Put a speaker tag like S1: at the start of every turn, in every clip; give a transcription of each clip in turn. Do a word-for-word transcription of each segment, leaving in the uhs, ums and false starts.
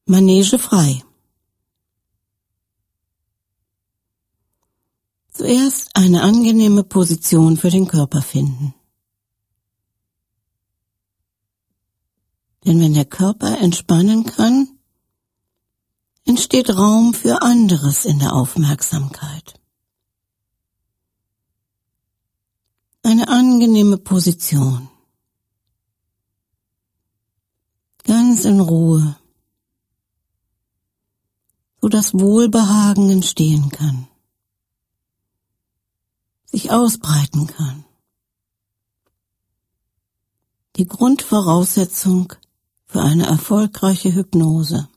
S1: Manege frei. Zuerst eine angenehme Position für den Körper finden. Denn wenn der Körper entspannen kann, entsteht Raum für anderes in der Aufmerksamkeit. Eine angenehme Position. Ganz in Ruhe, so dass Wohlbehagen entstehen kann, sich ausbreiten kann. Die Grundvoraussetzung für eine erfolgreiche Hypnose.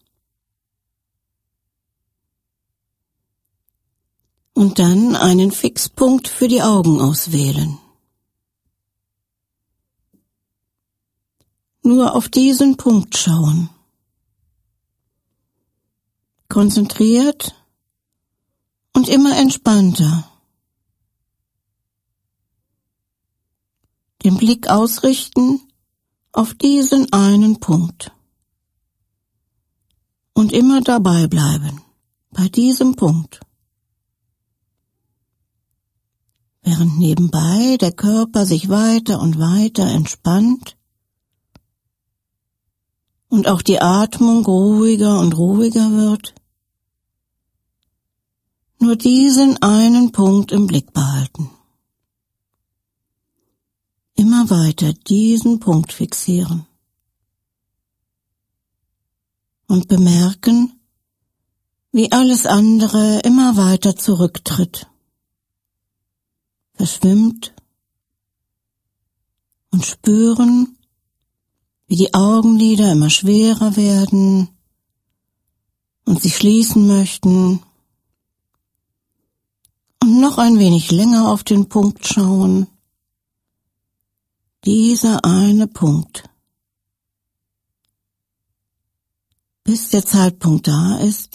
S1: Und dann einen Fixpunkt für die Augen auswählen. Nur auf diesen Punkt schauen. Konzentriert und immer entspannter. Den Blick ausrichten auf diesen einen Punkt. Und immer dabei bleiben, bei diesem Punkt. Während nebenbei der Körper sich weiter und weiter entspannt und auch die Atmung ruhiger und ruhiger wird, nur diesen einen Punkt im Blick behalten. Immer weiter diesen Punkt fixieren. Und bemerken, wie alles andere immer weiter zurücktritt, verschwimmt und spüren, wie die Augenlider immer schwerer werden und sich schließen möchten und noch ein wenig länger auf den Punkt schauen. Dieser eine Punkt. Bis der Zeitpunkt da ist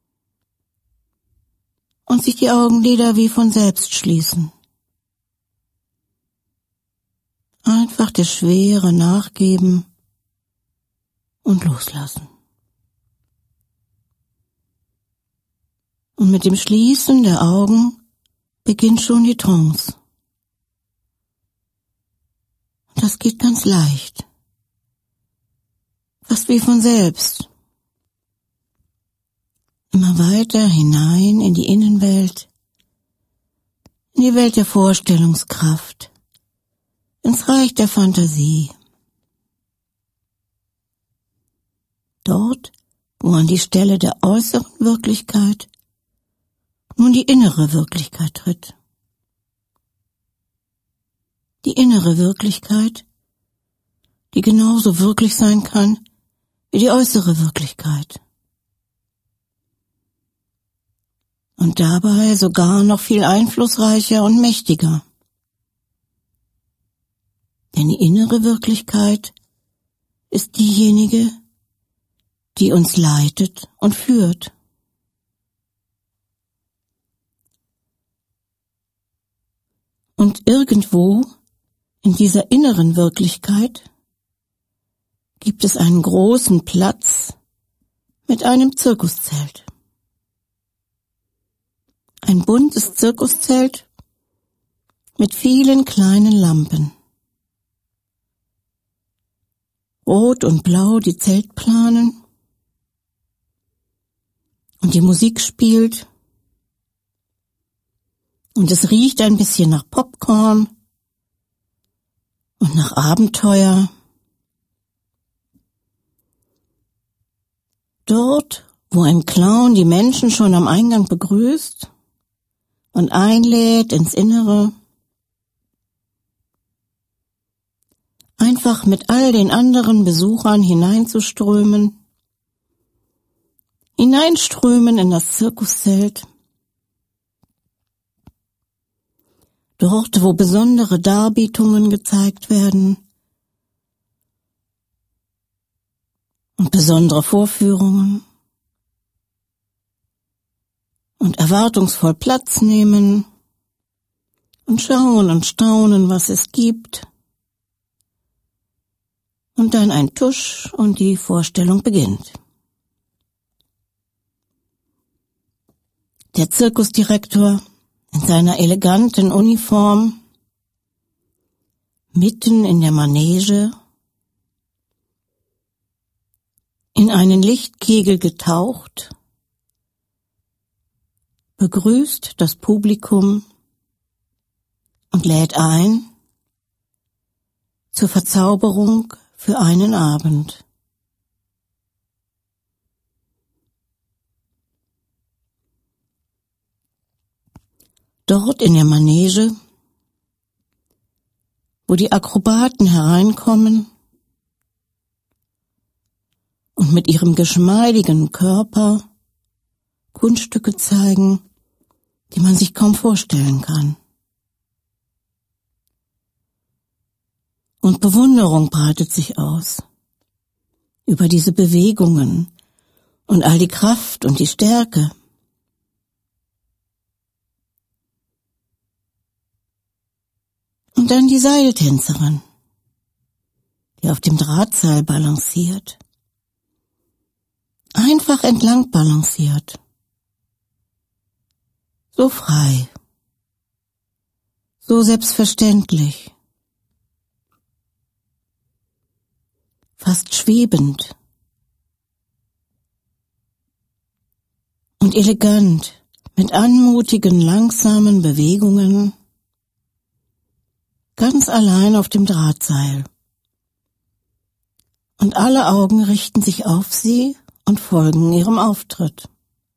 S1: und sich die Augenlider wie von selbst schließen. Einfach der Schwere nachgeben und loslassen. Und mit dem Schließen der Augen beginnt schon die Trance. Und das geht ganz leicht. Fast wie von selbst. Immer weiter hinein in die Innenwelt, in die Welt der Vorstellungskraft, ins Reich der Fantasie. Dort, wo an die Stelle der äußeren Wirklichkeit nun die innere Wirklichkeit tritt. Die innere Wirklichkeit, die genauso wirklich sein kann wie die äußere Wirklichkeit. Und dabei sogar noch viel einflussreicher und mächtiger. Denn die innere Wirklichkeit ist diejenige, die uns leitet und führt. Und irgendwo in dieser inneren Wirklichkeit gibt es einen großen Platz mit einem Zirkuszelt. Ein buntes Zirkuszelt mit vielen kleinen Lampen. Rot und blau die Zeltplanen und die Musik spielt und es riecht ein bisschen nach Popcorn und nach Abenteuer. Dort, wo ein Clown die Menschen schon am Eingang begrüßt und einlädt ins Innere, einfach mit all den anderen Besuchern hineinzuströmen, hineinströmen in das Zirkuszelt, dort, wo besondere Darbietungen gezeigt werden und besondere Vorführungen und erwartungsvoll Platz nehmen und schauen und staunen, was es gibt. Und dann ein Tusch und die Vorstellung beginnt. Der Zirkusdirektor in seiner eleganten Uniform, mitten in der Manege, in einen Lichtkegel getaucht, begrüßt das Publikum und lädt ein zur Verzauberung für einen Abend. Dort in der Manege, wo die Akrobaten hereinkommen und mit ihrem geschmeidigen Körper Kunststücke zeigen, die man sich kaum vorstellen kann. Und Bewunderung breitet sich aus über diese Bewegungen und all die Kraft und die Stärke. Und dann die Seiltänzerin, die auf dem Drahtseil balanciert, einfach entlang balanciert, so frei, so selbstverständlich, fast schwebend und elegant, mit anmutigen, langsamen Bewegungen, ganz allein auf dem Drahtseil. Und alle Augen richten sich auf sie und folgen ihrem Auftritt.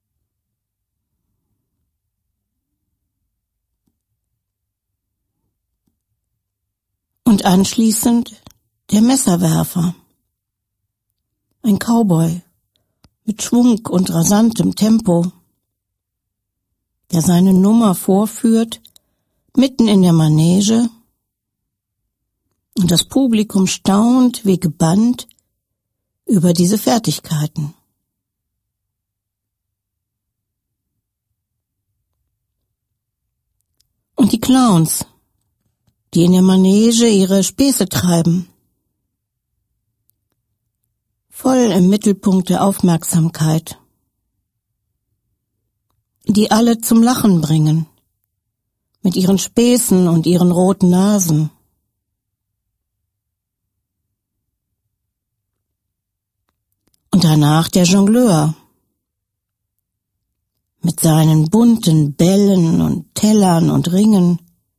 S1: Und anschließend der Messerwerfer, ein Cowboy mit Schwung und rasantem Tempo, der seine Nummer vorführt, mitten in der Manege, und das Publikum staunt wie gebannt über diese Fertigkeiten. Und die Clowns, die in der Manege ihre Späße treiben, voll im Mittelpunkt der Aufmerksamkeit, die alle zum Lachen bringen, mit ihren Späßen und ihren roten Nasen. Und danach der Jongleur mit seinen bunten Bällen und Tellern und Ringen,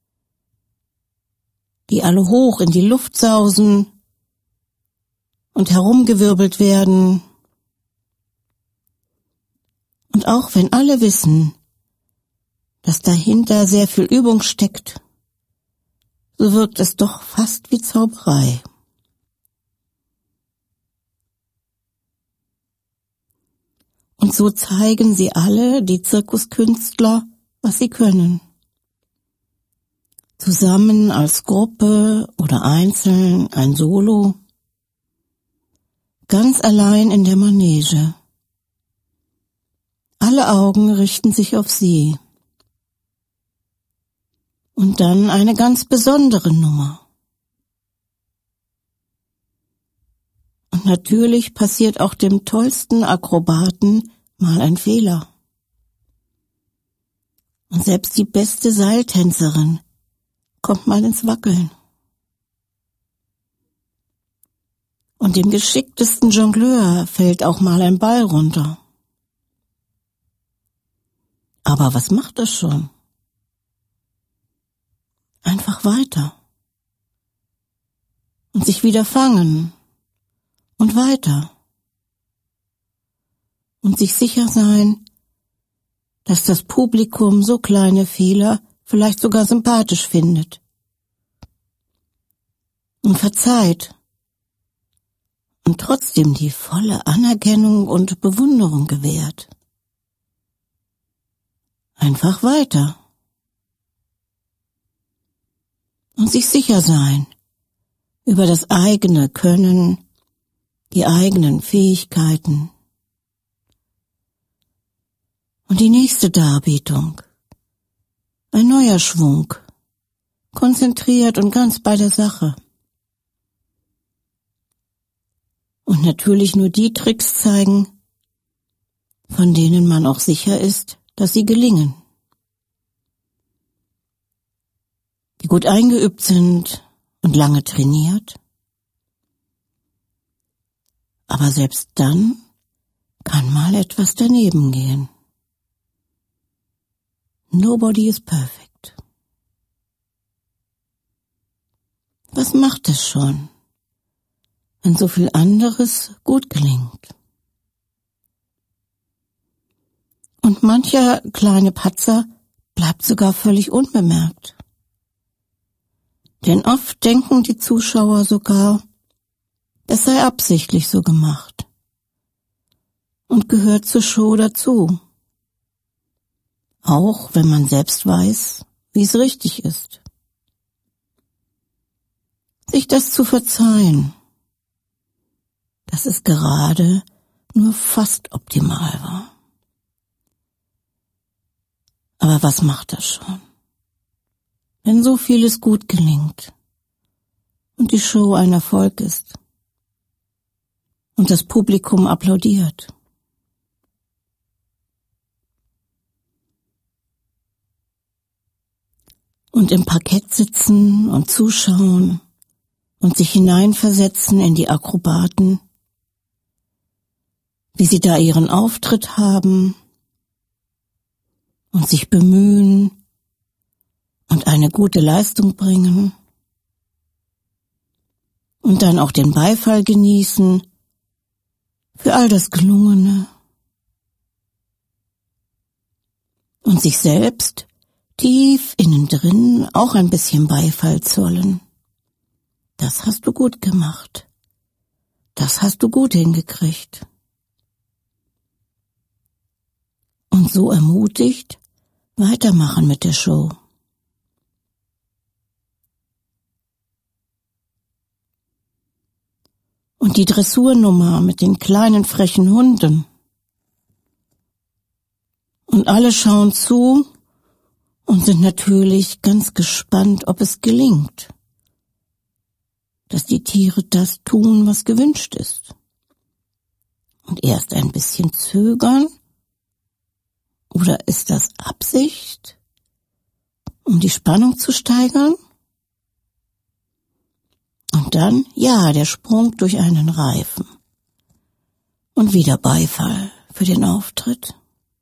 S1: die alle hoch in die Luft sausen und herumgewirbelt werden. Und auch wenn alle wissen, dass dahinter sehr viel Übung steckt, so wirkt es doch fast wie Zauberei. Und so zeigen sie alle, die Zirkuskünstler, was sie können. Zusammen als Gruppe oder einzeln ein Solo, ganz allein in der Manege. Alle Augen richten sich auf sie. Und dann eine ganz besondere Nummer. Und natürlich passiert auch dem tollsten Akrobaten mal ein Fehler. Und selbst die beste Seiltänzerin kommt mal ins Wackeln. Und dem geschicktesten Jongleur fällt auch mal ein Ball runter. Aber was macht das schon? Einfach weiter. Und sich wieder fangen. Und weiter. Und sich sicher sein, dass das Publikum so kleine Fehler vielleicht sogar sympathisch findet. Und verzeiht. Und trotzdem die volle Anerkennung und Bewunderung gewährt. Einfach weiter. Und sich sicher sein über das eigene Können, die eigenen Fähigkeiten. Und die nächste Darbietung. Ein neuer Schwung, konzentriert und ganz bei der Sache. Und natürlich nur die Tricks zeigen, von denen man auch sicher ist, dass sie gelingen. Die gut eingeübt sind und lange trainiert. Aber selbst dann kann mal etwas daneben gehen. Nobody is perfect. Was macht es schon, wenn so viel anderes gut gelingt? Und mancher kleine Patzer bleibt sogar völlig unbemerkt. Denn oft denken die Zuschauer sogar, es sei absichtlich so gemacht und gehört zur Show dazu. Auch wenn man selbst weiß, wie es richtig ist. Sich das zu verzeihen, dass es gerade nur fast optimal war. Aber was macht das schon, wenn so vieles gut gelingt und die Show ein Erfolg ist und das Publikum applaudiert? Und im Parkett sitzen und zuschauen und sich hineinversetzen in die Akrobaten, wie sie da ihren Auftritt haben und sich bemühen und eine gute Leistung bringen und dann auch den Beifall genießen für all das Gelungene und sich selbst tief innen drin auch ein bisschen Beifall zollen. Das hast du gut gemacht. Das hast du gut hingekriegt. Und so ermutigt weitermachen mit der Show. Und die Dressurnummer mit den kleinen frechen Hunden. Und alle schauen zu und sind natürlich ganz gespannt, ob es gelingt, dass die Tiere das tun, was gewünscht ist. Und erst ein bisschen zögern. Oder ist das Absicht, um die Spannung zu steigern? Und dann, ja, der Sprung durch einen Reifen. Und wieder Beifall für den Auftritt.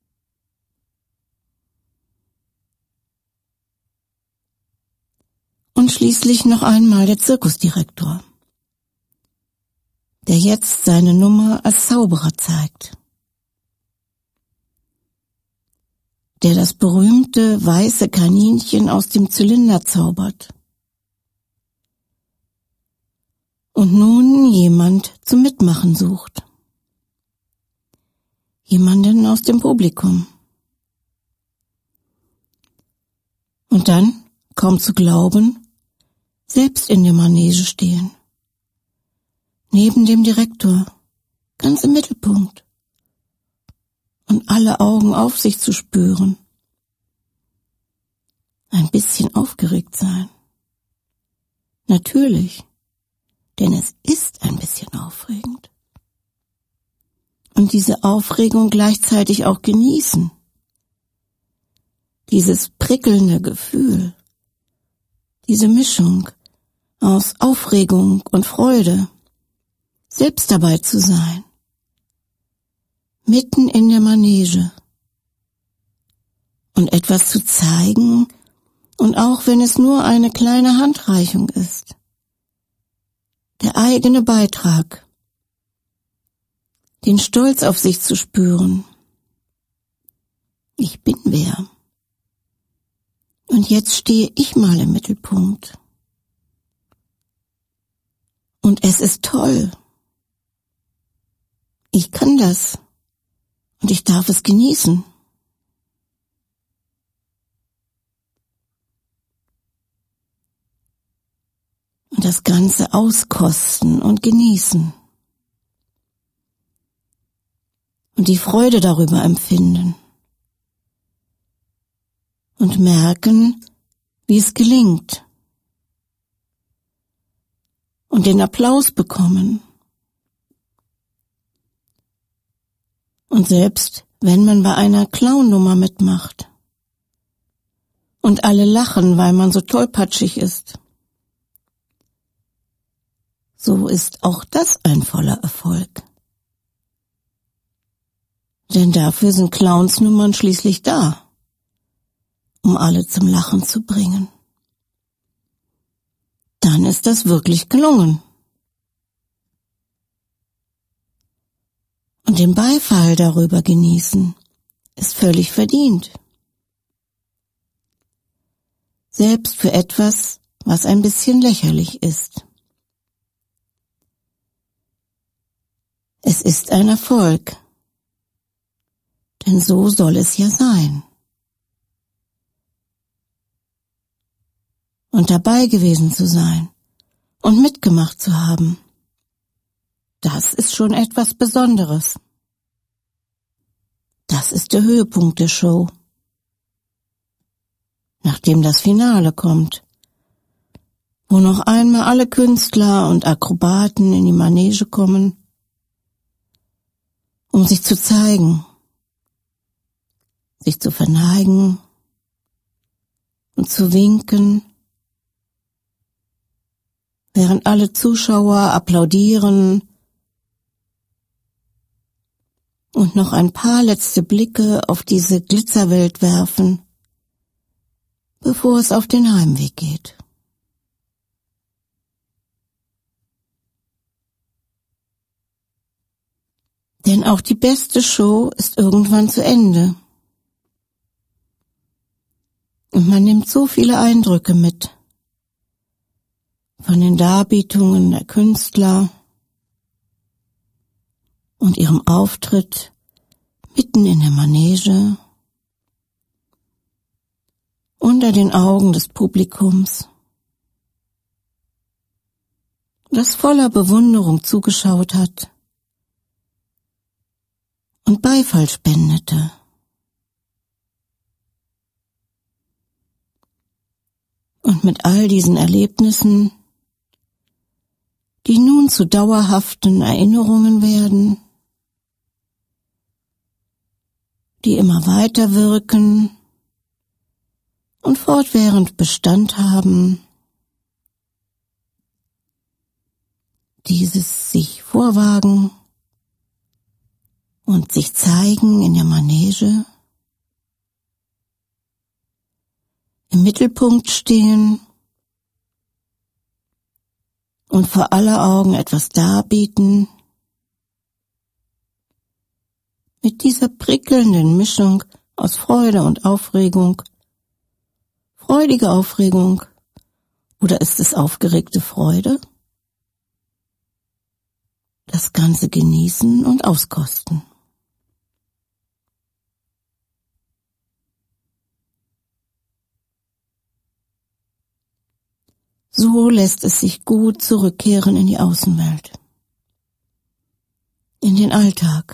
S1: Und schließlich noch einmal der Zirkusdirektor, der jetzt seine Nummer als Zauberer zeigt. Der das berühmte weiße Kaninchen aus dem Zylinder zaubert. Und nun jemand zum Mitmachen sucht. Jemanden aus dem Publikum. Und dann, kaum zu glauben, selbst in der Manege stehen. Neben dem Direktor, ganz im Mittelpunkt. Und alle Augen auf sich zu spüren. Ein bisschen aufgeregt sein. Natürlich, denn es ist ein bisschen aufregend. Und diese Aufregung gleichzeitig auch genießen. Dieses prickelnde Gefühl, diese Mischung aus Aufregung und Freude, selbst dabei zu sein. Mitten in der Manege und etwas zu zeigen, und auch wenn es nur eine kleine Handreichung ist, der eigene Beitrag, den Stolz auf sich zu spüren. Ich bin wer. Und jetzt stehe ich mal im Mittelpunkt. Und es ist toll. Ich kann das. Und ich darf es genießen. Und das Ganze auskosten und genießen. Und die Freude darüber empfinden. Und merken, wie es gelingt. Und den Applaus bekommen. Und selbst, wenn man bei einer Clown-Nummer mitmacht und alle lachen, weil man so tollpatschig ist. So ist auch das ein voller Erfolg. Denn dafür sind Clownsnummern schließlich da, um alle zum Lachen zu bringen. Dann ist das wirklich gelungen. Und den Beifall darüber genießen, ist völlig verdient. Selbst für etwas, was ein bisschen lächerlich ist. Es ist ein Erfolg, denn so soll es ja sein. Und dabei gewesen zu sein und mitgemacht zu haben, das ist schon etwas Besonderes. Das ist der Höhepunkt der Show. Nachdem das Finale kommt, wo noch einmal alle Künstler und Akrobaten in die Manege kommen, um sich zu zeigen, sich zu verneigen und zu winken, während alle Zuschauer applaudieren und noch ein paar letzte Blicke auf diese Glitzerwelt werfen, bevor es auf den Heimweg geht. Denn auch die beste Show ist irgendwann zu Ende. Und man nimmt so viele Eindrücke mit. Von den Darbietungen der Künstler und ihrem Auftritt mitten in der Manege, unter den Augen des Publikums, das voller Bewunderung zugeschaut hat und Beifall spendete. Und mit all diesen Erlebnissen, die nun zu dauerhaften Erinnerungen werden, die immer weiter wirken und fortwährend Bestand haben, dieses sich vorwagen und sich zeigen in der Manege, im Mittelpunkt stehen und vor aller Augen etwas darbieten, mit dieser prickelnden Mischung aus Freude und Aufregung, freudige Aufregung, oder ist es aufgeregte Freude? Das Ganze genießen und auskosten. So lässt es sich gut zurückkehren in die Außenwelt, in den Alltag.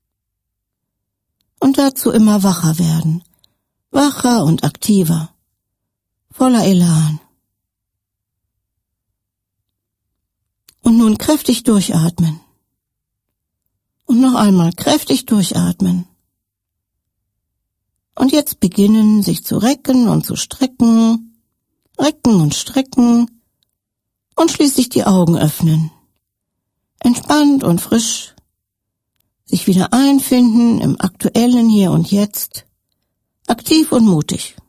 S1: Und dazu immer wacher werden, wacher und aktiver, voller Elan. Und nun kräftig durchatmen. Und noch einmal kräftig durchatmen. Und jetzt beginnen, sich zu recken und zu strecken, recken und strecken und schließlich die Augen öffnen. Entspannt und frisch, sich wieder einfinden im aktuellen Hier und Jetzt, aktiv und mutig.